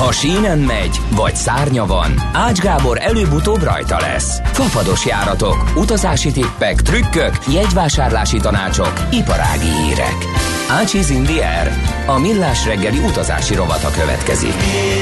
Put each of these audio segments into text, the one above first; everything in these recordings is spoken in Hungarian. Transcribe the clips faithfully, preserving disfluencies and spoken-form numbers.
Ha sínen megy, vagy szárnya van, Ács Gábor előbb-utóbb rajta lesz. Fafados járatok, utazási tippek, trükkök, jegyvásárlási tanácsok, iparági hírek. Ácsiz in the air. A millás reggeli utazási rovata következik.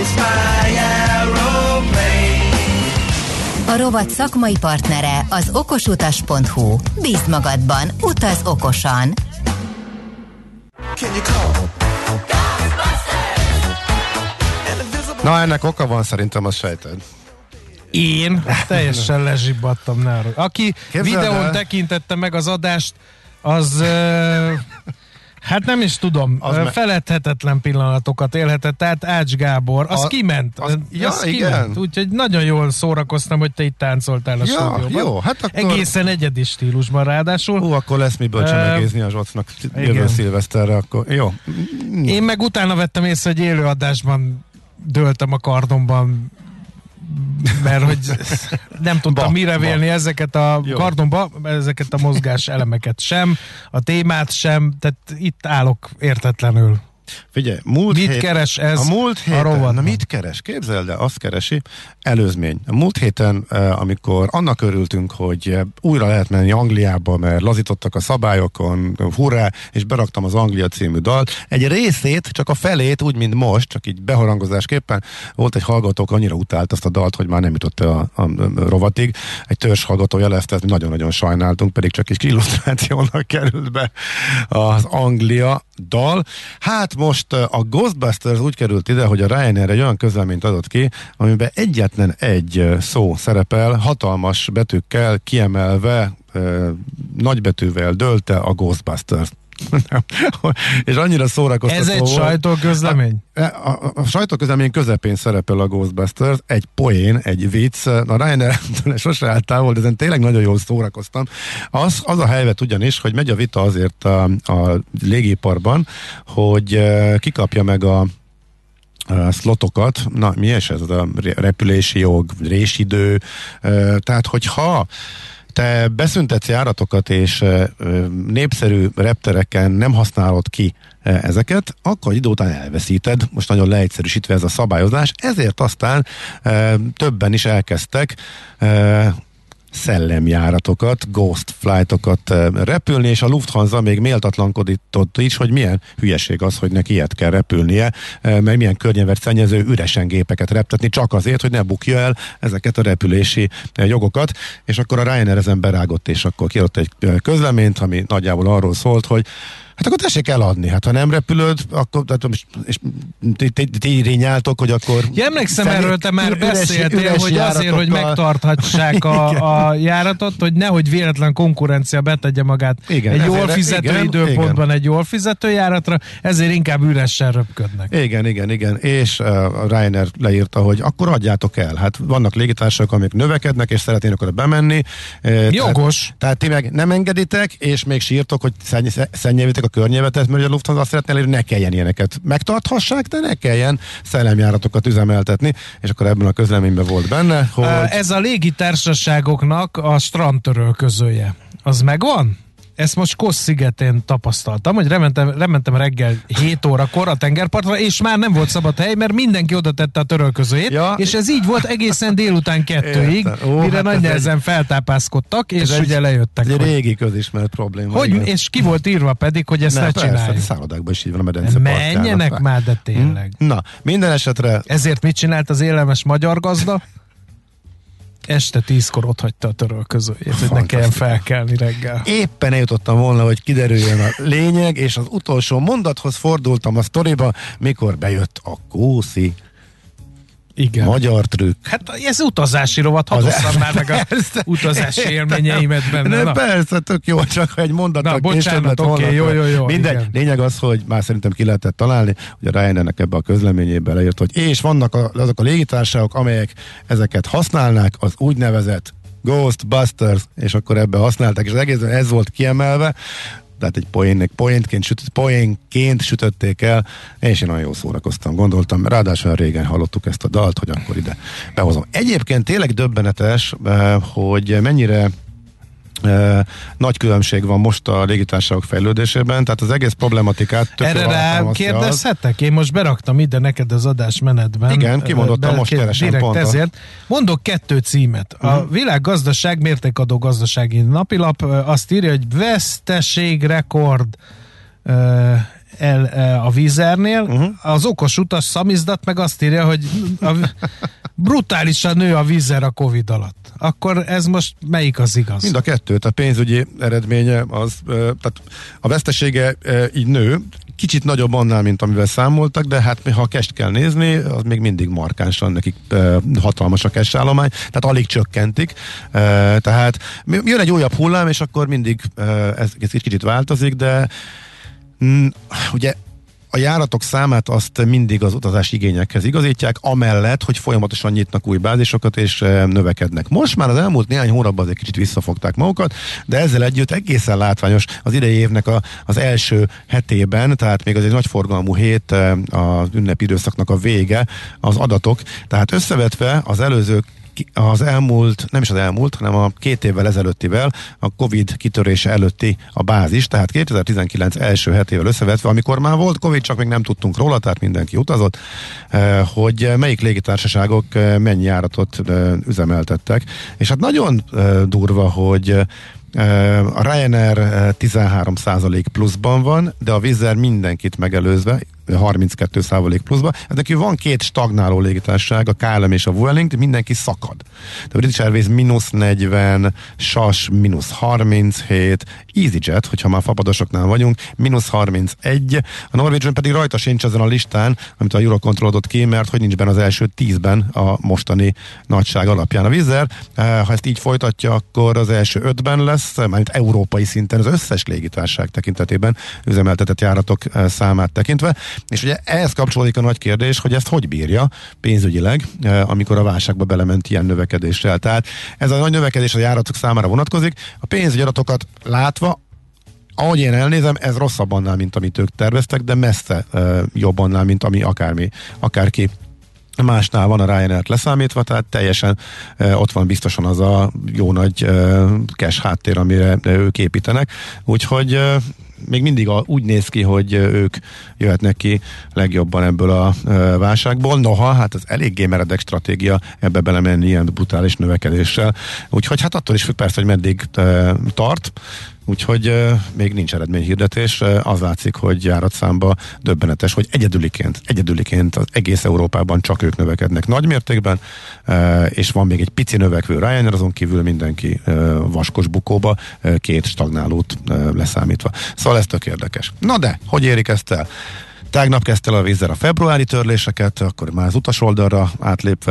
A rovat szakmai partnere az okosutas pont hu. Bízd magadban, utaz okosan! Na, ennek oka van, szerintem, azt sejted. Én teljesen lezsibbadtam náról. Aki Képzeld videón el. tekintette meg az adást, az uh, hát nem is tudom, Az uh, me- feledhetetlen pillanatokat élhetett, tehát Ács Gábor, az A- kiment. az- ja, az igen. kiment. Úgyhogy nagyon jól szórakoztam, hogy te itt táncoltál a Ja, stúdióban. jó, hát akkor... Egészen egyedi stílusban ráadásul. Hú, akkor lesz miből Ö, csemegézni a Zsocnak jövő igen. szilveszterre, akkor jó. Én meg utána vettem észre, hogy élőadásban dőltem a kardomban, mert hogy nem tudtam Ba, mire ba. vélni ezeket a Jó. kardomba, ezeket a mozgás elemeket sem, a témát sem, tehát itt állok értetlenül. Figyelj, múlt Mit hét, keres ez a múlt a héten, rovatban? na mit keres? Képzeld el, azt keresi, előzmény. A múlt héten, eh, amikor annak örültünk, hogy eh, újra lehet menni Angliába, mert lazítottak a szabályokon, hurrá, és beraktam az Anglia című dalt. Egy részét, csak a felét, úgy, mint most, csak így beharangozásképpen, volt egy hallgatók, annyira utált azt a dalt, hogy már nem jutott a, a, a rovatig. Egy törzs hallgató jelezte, ezt mi nagyon-nagyon sajnáltunk, pedig csak kis illusztrációnak került be az Anglia dal. Hát most a Ghostbusters úgy került ide, hogy a Ryanair egy olyan közleményt adott ki, amiben egyetlen egy szó szerepel, hatalmas betűkkel kiemelve, nagybetűvel dölte a Ghostbusters. És annyira szórakoztató Ez egy volt. sajtóközlemény? A, a, a sajtóközlemény közepén szerepel a Ghostbusters, egy poén, egy vicc. A Ryanair-től sose állt távol, de ezen tényleg nagyon jól szórakoztam. Az, az a helyzet ugyanis, hogy megy a vita azért a, a légiparban, hogy uh, kikapja meg a Uh, szlotokat, na mi is ez a repülési jog, résidő, uh, tehát hogyha te beszüntetsz járatokat, és uh, népszerű reptereken nem használod ki uh, ezeket, akkor idő után elveszíted, most nagyon leegyszerűsítve ez a szabályozás, ezért aztán uh, többen is elkezdtek uh, szellemjáratokat, ghost flightokat repülni, és a Lufthansa még méltatlankodított is, hogy milyen hülyeség az, hogy neki ilyet kell repülnie, meg milyen környezetszennyező üresen gépeket reptetni, csak azért, hogy ne bukja el ezeket a repülési jogokat, és akkor a Ryanair ezen berágott, és akkor kiadott egy közleményt, ami nagyjából arról szólt, hogy hát akkor tessék eladni. Hát ha nem repülöd, akkor és ti irényáltok, hogy akkor... Ja, emlékszem erről, te már üres, beszéltél, üres hogy azért, hogy járatokkal- megtarthassák a, a járatot, hogy nehogy véletlen konkurencia betegye magát Igen, egy ezért- jól fizető igen, időpontban igen. egy jól fizető járatra, ezért inkább üressel röpködnek. Igen, igen, igen. És uh, a Ryanair leírta, hogy akkor adjátok el. Hát vannak légitársaságok, amik növekednek, és szeretnének oda bemenni. Uh, Jogos. Tehát, tehát ti meg nem engeditek, és még sírtok, hogy szenny- szennyelvitek a környezetet, mert a Lufthansa azt szeretné, hogy ne kelljen ilyeneket megtarthassák, de ne kelljen szellemjáratokat üzemeltetni, és akkor ebben a közleményben volt benne, hogy... Ez a légitársaságoknak a strandtörölközője. Az megvan? Ezt most Kos szigetén tapasztaltam, hogy rementem, rementem reggel hét órakor a tengerpartra, és már nem volt szabad hely, mert mindenki oda tette a törölközőjét, Ja. és ez így volt egészen délután kettőig, Értem. Ó, mire hát nagy ez nehezen feltápászkodtak, és ez ugye egy- lejöttek. Ez egy hogy, régi közismert probléma. hogy, igen. és ki volt írva pedig, hogy ezt ne, Ne, ne persze, csináljuk. a szállodákban is így van a medence Menjenek parkálnak. már, de tényleg. Na, minden esetre Ezért mit csinált az élelmes magyar gazda? Este tízkor ott hagyta a törölközőjét, hogy ne kelljen felkelni reggel. éppen eljutottam volna, hogy kiderüljön a lényeg, és az utolsó mondathoz fordultam a sztoriba, mikor bejött a Kószi Igen. magyar trükk. Hát ez utazási rovat, hadd Az- osszam már meg a Persze. utazási élményeimet benne. Ne, Na. persze, tök jó, csak ha egy mondattal Na, később bocsánat, lett volna. oké, jó, jó, jó, Mindegy, igen. lényeg az, hogy már szerintem ki lehetett találni, hogy a Ryanairnek ebbe a közleményében leírt, hogy és vannak a, azok a légitársaságok, amelyek ezeket használnák, az úgynevezett Ghostbusters, és akkor ebbe használták, és az egészben ez volt kiemelve, tehát egy poénnek, poénként, sütött, poénként sütötték el, és én nagyon jól szórakoztam, gondoltam, ráadásul régen hallottuk ezt a dalt, hogy akkor ide behozom. Egyébként tényleg döbbenetes, hogy mennyire Uh, nagy különbség van most a légitársaságok fejlődésében, tehát az egész problematikát erre rá kérdezhetek? Én most beraktam ide neked az adásmenetben. Igen, kimondottam, most keresem pont. Ezért. Mondok kettő címet. A uh-huh. Világgazdaság mértékadó gazdasági napilap azt írja, hogy veszteségrekord uh, el, uh, a Wizzairnél. Uh-huh. Az okos utas szamizdat meg azt írja, hogy a, brutálisan nő a Wizzair a Covid alatt. Akkor ez most melyik az igaz? Mind a kettőt. A pénzügyi eredménye az, tehát a vesztesége így nő, kicsit nagyobb annál, mint amivel számoltak, de hát ha a cash kell nézni, az még mindig markánsan nekik hatalmas a cash állomány, tehát alig csökkentik. Tehát jön egy újabb hullám, és akkor mindig ez, ez kicsit változik, de ugye a járatok számát azt mindig az utazási igényekhez igazítják, amellett, hogy folyamatosan nyitnak új bázisokat és növekednek. Most már az elmúlt néhány hónapban azért kicsit visszafogták magukat, de ezzel együtt egészen látványos az idei évnek a, az első hetében, tehát még az egy nagyforgalmú hét, az ünnepi időszaknak a vége, az adatok, tehát összevetve az előző az elmúlt, nem is az elmúlt, hanem a két évvel ezelőttivel, a Covid kitörése előtti a bázis, tehát kétezer-tizenkilenc első hetével összevetve, amikor már volt Covid, csak még nem tudtunk róla, tehát mindenki utazott, hogy melyik légitársaságok mennyi járatot üzemeltettek. És hát nagyon durva, hogy a Ryanair tizenhárom százalék pluszban van, de a Wizzair mindenkit megelőzve harminckettő százalék pluszban. Ez neki van két stagnáló légitársaság, a ká el em és a Vueling, mindenki szakad. De a British Airways mínusz negyven, es á es mínusz harminchét, EasyJet, hogyha már fapadosoknál vagyunk, mínusz harmincegy, a Norwegian pedig rajta sincs ezen a listán, amit a Eurocontrol adott ki, mert hogy nincs benne az első tízben a mostani nagyság alapján. A Wizzair, ha ezt így folytatja, akkor az első ötben lesz, mármint európai szinten az összes légitársaság tekintetében üzemeltetett járatok számát tekintve. És ugye ehhez kapcsolódik a nagy kérdés, hogy ezt hogy bírja pénzügyileg, amikor a válságba belement ilyen növekedéssel. Tehát ez a nagy növekedés a járatok számára vonatkozik. A pénzügyi adatokat látva, ahogy én elnézem, ez rosszabb annál, mint amit ők terveztek, de messze uh, jobb annál, mint ami akármi, akárki másnál van a Ryanair-t leszámítva, tehát teljesen uh, ott van biztosan az a jó nagy uh, cash háttér, amire ők építenek. Úgyhogy uh, még mindig a, úgy néz ki, hogy ők jöhetnek ki legjobban ebből a uh, válságból. Noha, hát ez eléggé meredek stratégia ebbe belemenni ilyen brutális növekedéssel. Úgyhogy hát attól is függ persze, hogy meddig uh, tart. Úgyhogy uh, még nincs eredményhirdetés. Uh, az látszik, hogy járatszámba döbbenetes, hogy egyedüliként, egyedüliként az egész Európában csak ők növekednek nagy mértékben, uh, és van még egy pici növekvő Ryanair, azon kívül mindenki uh, vaskos bukóba, uh, két stagnálót uh, leszámítva. Szóval ez tök érdekes. Na de, hogy érik ezt el? Tegnap kezdte el a Wizzair a februári törléseket, akkor már az utas oldalra átlépve.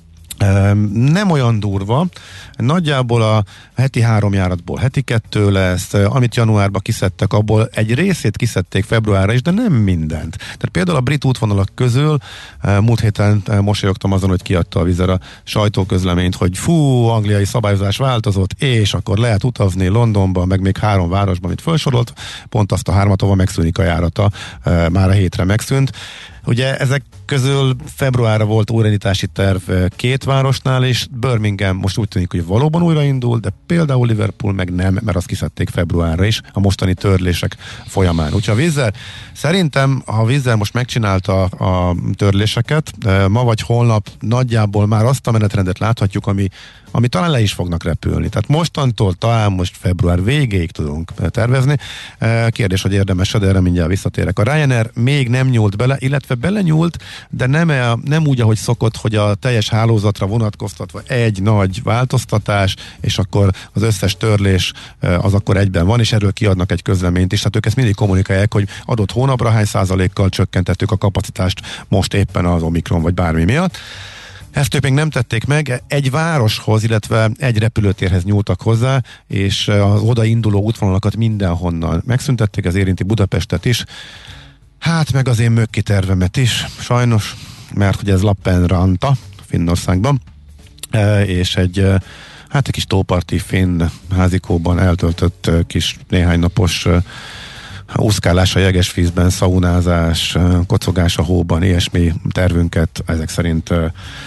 Nem olyan durva, nagyjából a heti három járatból heti kettő lesz, amit januárban kiszedtek, abból egy részét kiszedték februárra is, de nem mindent. Tehát például a brit útvonalak közül múlt héten mosolyogtam azon, hogy kiadta a Wizzair a sajtóközleményt, hogy fú, angliai szabályozás változott, és akkor lehet utazni Londonba, meg még három városban, amit felsorolt, pont azt a hármat, ahol megszűnik a járata, már a hétre megszűnt. Ugye ezek közül februárra volt újraindítási terv két városnál, és Birmingham most úgy tűnik, hogy valóban újraindul, de például Liverpool meg nem, mert azt kiszedték februárra is a mostani törlések folyamán. Úgyhogy a Wizzair, szerintem, ha a Wizzair most megcsinálta a törléseket, ma vagy holnap nagyjából már azt a menetrendet láthatjuk, ami ami talán le is fognak repülni. Tehát mostantól talán most február végéig tudunk tervezni. Kérdés, hogy érdemes, de erre mindjárt visszatérek. A Ryanair még nem nyúlt bele, illetve belenyúlt, de nem, nem úgy, ahogy szokott, hogy a teljes hálózatra vonatkoztatva egy nagy változtatás, és akkor az összes törlés az akkor egyben van, és erről kiadnak egy közleményt is. Tehát ők ezt mindig kommunikálják, hogy adott hónapra hány százalékkal csökkentettük a kapacitást most éppen az Omikron vagy bármi miatt. Ezt ők még nem tették meg, egy városhoz, illetve egy repülőtérhez nyúltak hozzá, és az odainduló útvonalakat mindenhonnan megszüntették, ez érinti Budapestet is, hát meg az én mökki tervemet is, sajnos, mert ugye ez Lappeenranta, Finnországban, és egy, hát egy kis tóparti finn házikóban eltöltött kis néhány napos úszkálás a jegesvízben, szaunázás, kocogás a hóban, ilyesmi tervünket ezek szerint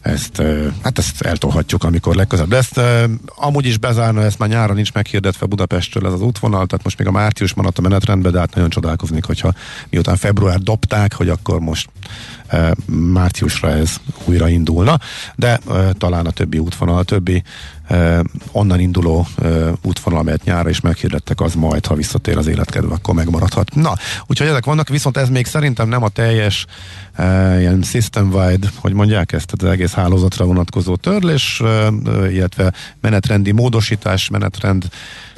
ezt, hát ezt eltolhatjuk, amikor legközelebb lesz. Amúgy is bezárna, ezt már nyáron nincs meghirdetve Budapestről ez az útvonal, tehát most még a március maradt a menetrendben, de hát nagyon csodálkoznék, hogyha miután február dobták, hogy akkor most márciusra ez újra indulna, de talán a többi útvonal, a többi onnan induló útvonal, amelyet nyára is meghirdettek, az majd, ha visszatér az életkedve, akkor megmaradhat. Na, úgyhogy ezek vannak, viszont ez még szerintem nem a teljes ilyen system-wide, hogy mondják ezt, az egész hálózatra vonatkozó törlés, illetve menetrendi módosítás, menetrend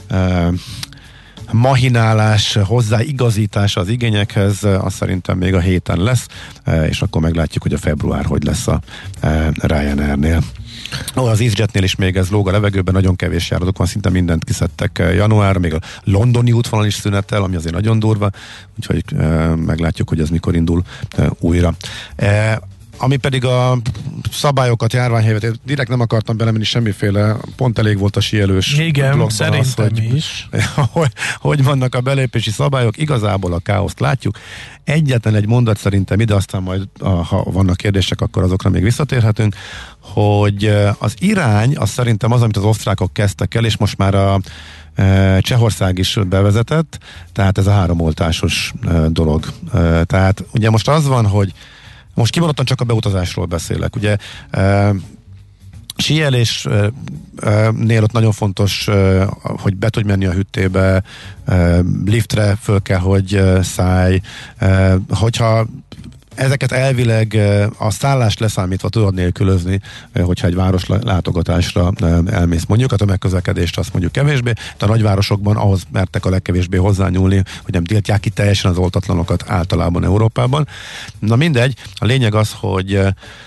mahinálás, hozzáigazítás az igényekhez, az szerintem még a héten lesz, és akkor meglátjuk, hogy a február hogy lesz a Ryanairnél. Az EasyJetnél is még ez lóg a levegőben, nagyon kevés járatok van, szinte mindent kiszedtek januárra, még a londoni útvonal is szünetel, ami azért nagyon durva, úgyhogy meglátjuk, hogy ez mikor indul újra. Ami pedig a szabályokat, járványhelyzetet, direkt nem akartam belemenni semmiféle, pont elég volt a síelős. Igen, szerintem az, hogy, is. hogy, hogy vannak a belépési szabályok, igazából a káoszt látjuk. Egyetlen egy mondat szerintem ide, aztán majd, ha vannak kérdések, akkor azokra még visszatérhetünk, hogy az irány, az szerintem az, amit az osztrákok kezdtek el, és most már a Csehország is bevezetett, tehát ez a háromoltásos dolog. Tehát ugye most az van, hogy most kimondottan csak a beutazásról beszélek. Ugye e, síelésnél ott nagyon fontos, e, hogy be tudj menni a hüttébe, e, liftre föl kell, hogy szállj. E, hogyha ezeket elvileg a szállást leszámítva tudod nélkülözni, hogyha egy város látogatásra elmész. Mondjuk a tömegközlekedést azt mondjuk kevésbé, de a nagyvárosokban ahhoz mertek a legkevésbé hozzányúlni, hogy nem tiltják ki teljesen az oltatlanokat általában Európában. Na mindegy, a lényeg az, hogy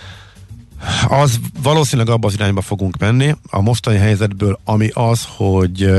az valószínűleg abba az irányba fogunk menni a mostani helyzetből, ami az, hogy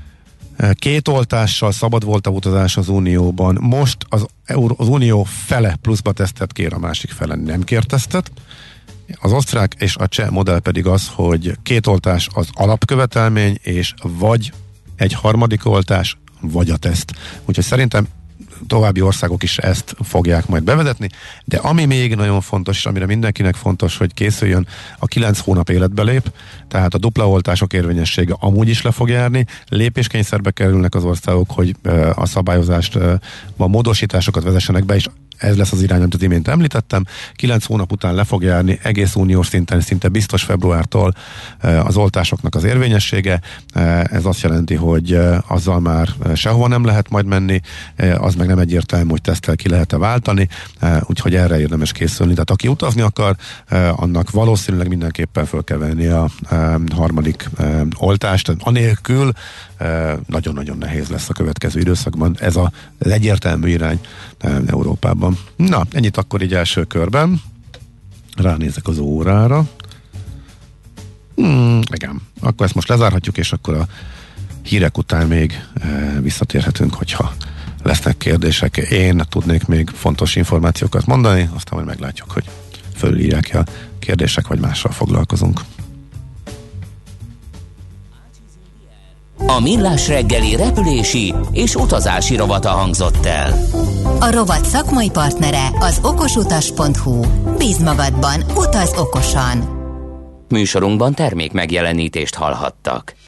két oltással szabad volt a utazás az Unióban. Most az, az Unió fele pluszba tesztet kér, a másik fele nem kér tesztet. Az osztrák és a cseh modell pedig az, hogy két oltás az alapkövetelmény, és vagy egy harmadik oltás, vagy a teszt. Úgyhogy szerintem további országok is ezt fogják majd bevezetni, de ami még nagyon fontos, és amire mindenkinek fontos, hogy készüljön, a kilenc hónap életbe lép, tehát a dupla oltások érvényessége amúgy is le fog járni, lépéskényszerbe kerülnek az országok, hogy a szabályozást, a módosításokat vezessenek be, és ez lesz az irány, amit az imént említettem. Kilenc hónap után le fog járni egész uniós szinten, szinte biztos februártól az oltásoknak az érvényessége. Ez azt jelenti, hogy azzal már sehova nem lehet majd menni, az meg nem egyértelmű, hogy teszttel ki lehet-e váltani, úgyhogy erre érdemes készülni. Tehát aki utazni akar, annak valószínűleg mindenképpen föl kell venni a harmadik oltást. Anélkül nagyon-nagyon nehéz lesz a következő időszakban. Ez a, az egyértelmű irány Európában. Na, ennyit akkor így első körben. Ránézek az órára. Hmm, igen. Akkor ezt most lezárhatjuk, és akkor a hírek után még e, visszatérhetünk, hogyha lesznek kérdések. Én tudnék még fontos információkat mondani, aztán majd meglátjuk, hogy fölírják-e a kérdések, vagy mással foglalkozunk. A Millás reggeli repülési és utazási rovata hangzott el. A rovat szakmai partnere az okosutas pont hu. Bízz magadban, utaz okosan! Műsorunkban termék megjelenítést hallhattak.